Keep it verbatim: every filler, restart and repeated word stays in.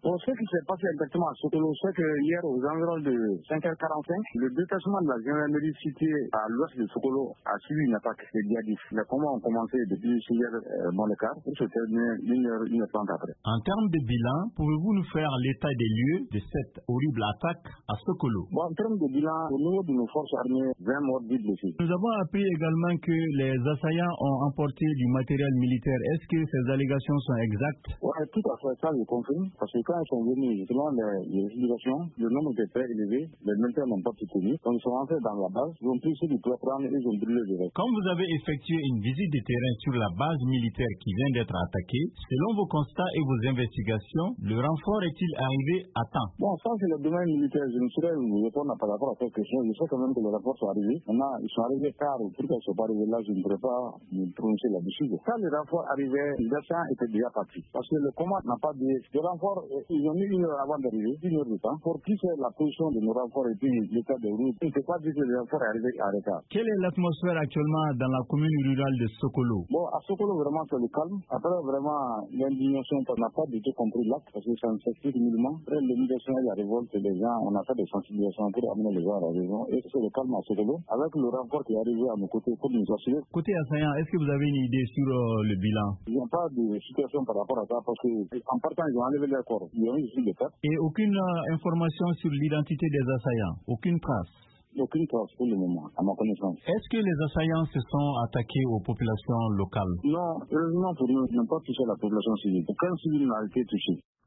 Bon, ce qui s'est passé exactement à Sokolo, c'est que hier, aux environs de cinq heures quarante-cinq, le détachement de la gendarmerie situé à l'ouest de Sokolo a suivi une attaque des djihadistes. Les combats ont commencé depuis six heures euh, dans le quart pour se terminer une heure, une heure trente après. En termes de bilan, pouvez-vous nous faire l'état des lieux de cette horrible attaque à Sokolo? Bon, en termes de bilan, au niveau de nos forces armées, vingt morts, dix blessés. Nous avons appris également que les assaillants ont emporté du matériel militaire. Est-ce que ces allégations sont exactes? Oui, tout à fait, ça je confirme, parce que quand ils sont venus, selon les, les explications, le nombre était très élevé, les militaires n'ont pas pu tenir. Donc ils sont rentrés dans la base, ils ont pris ceux du prendre et ils ont brûlé le reste. Quand vous avez effectué une visite de terrain sur la base militaire qui vient d'être attaquée, selon vos constats et vos investigations, le renfort est-il arrivé à temps? Bon, ça c'est le domaine militaire, je ne saurais vous répondre par rapport à cette question, je sais quand même que les rapports sont arrivés. Maintenant, ils sont arrivés tard, pourquoi ils ne sont pas arrivés là, je ne pourrais pas me prononcer là-dessus. Quand les renforts arrivaient, les assaillants étaient déjà partis, parce que le combat n'a pas de... Les renforts, ils ont mis une heure avant d'arriver, une heure de temps, pour pousser la position de nos renforts et puis l'état de route. Il ne peut pas dire que les renforts sont arrivés à retard. Quelle est l'atmosphère actuellement dans la commune rurale de Sokolo? Bon, à Sokolo, vraiment, c'est le calme. Après, vraiment, l'indignation, on n'a pas du tout compris l'acte, parce que ça ne s'explique nullement. Après l'indignation et la révolte des gens, on a fait des sensibilisations pour amener les gens à la raison. Et c'est le calme à Sokolo, avec le renfort qui est arrivé à nos côtés pour nous assurer. Côté assaillant, est-ce que vous avez une idée sur euh, le bilan? Il n'y a pas de situation par rapport à ça, parce qu'en partant, ils ont enlevé leur corps. Ils ont eu ici des têtes. Et aucune euh, information sur l'identité des assaillants? Aucune trace? Aucune trace pour le moment, à ma connaissance. Est-ce que les assaillants se sont attaqués aux populations locales? Non, heureusement pour nous, ils n'ont pas touché la population civile. Aucun civil n'a été touché.